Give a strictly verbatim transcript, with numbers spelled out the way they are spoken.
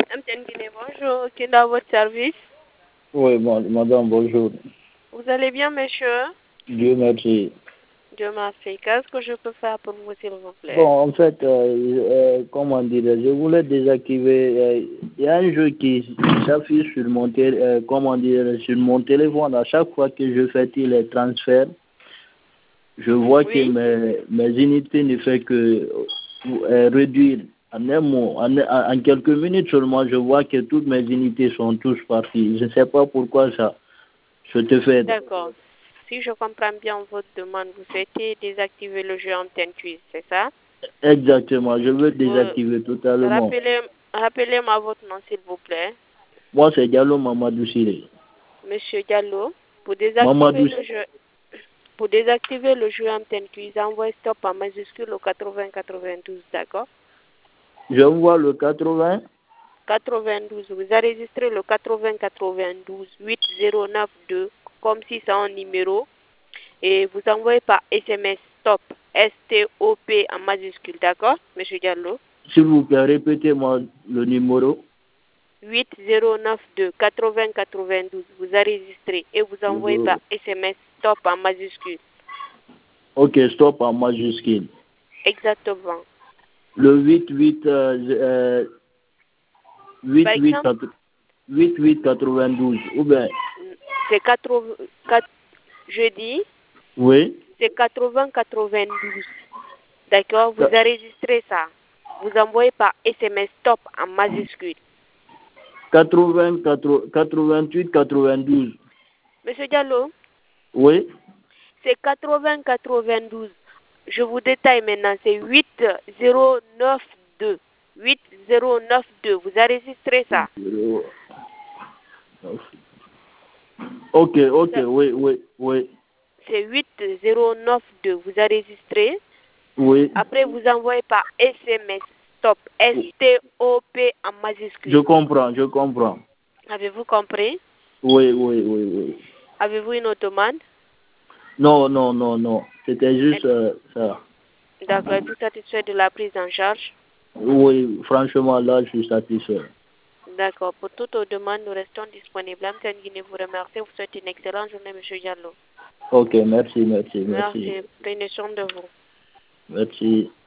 Amtienne Guinée, bonjour. Qui est dans votre service? Oui, madame, bonjour. Vous allez bien, monsieur? Dieu merci. Dieu merci. Qu'est-ce que je peux faire pour vous, s'il vous plaît? Bon, en fait, euh, euh, comment dire, je voulais désactiver. euh, Il y a un jeu qui s'affiche sur mon tél- euh, comment dire, sur mon téléphone. À chaque fois que je fais les transferts, je vois que Oui. mes, mes unités ne font que euh, réduire. En un mot, en, en quelques minutes seulement, je vois que toutes mes unités sont tous parties. Je ne sais pas pourquoi ça. Je te fais. D'accord. Si je comprends bien votre demande, vous souhaitez désactiver le jeu Antenne Quiz, c'est ça? Exactement, je veux Vous- désactiver totalement. Rappelez, rappelez-moi votre nom, s'il vous plaît. Moi, c'est Diallo Mamadou Siré. Monsieur Diallo, pour désactiver Mamadou, le jeu, pour désactiver le jeu Antenne Quiz, envoyez stop en majuscule au quatre-vingts quatre-vingt-douze, d'accord? je vois le quatre-vingts. quatre-vingt-douze, vous enregistrez le quatre-vingts quatre-vingt-douze huit zéro neuf deux comme si c'est un numéro et vous envoyez par S M S stop, S T O P en majuscule, d'accord, monsieur Diallo? S'il vous plaît, répétez-moi le numéro. huit zéro neuf deux quatre-vingts quatre-vingt-douze, vous enregistrez et vous envoyez par S M S stop en majuscule. Ok, stop en majuscule. Exactement. Le huit huit, euh, huit Par huit exemple, huit huit quatre-vingt-douze. Ou bien, c'est quatre-vingts, quatre- je dis, oui, c'est quatre-vingts quatre-vingt-douze. D'accord, vous Ca- enregistrez ça. Vous envoyez par S M S stop en majuscule. quatre-vingts, quatre-vingt-huit quatre-vingt-douze. Monsieur Diallo, Oui, c'est quatre-vingts quatre-vingt-douze. Je vous détaille maintenant, c'est huit zéro neuf deux. huit zéro neuf deux, vous enregistrez ça. ok, ok, oui, oui, oui, C'est huit zéro neuf deux, vous enregistrez. oui. Après, vous envoyez par S M S stop, S T O P en Je majuscule. comprends, je comprends. Avez-vous compris? Oui, oui, oui, oui. Avez-vous une autre demande? Non, non, non, non. C'était juste euh, ça. D'accord, êtes-vous satisfait de la prise en charge? Oui, franchement, là, je suis satisfait. D'accord. Pour toutes aux demandes, nous restons disponibles. Amtienne Guinée vous remercie. Vous souhaite une excellente journée, monsieur Diallo. Ok, merci, merci, merci. Merci. Prenez soin de vous. Merci.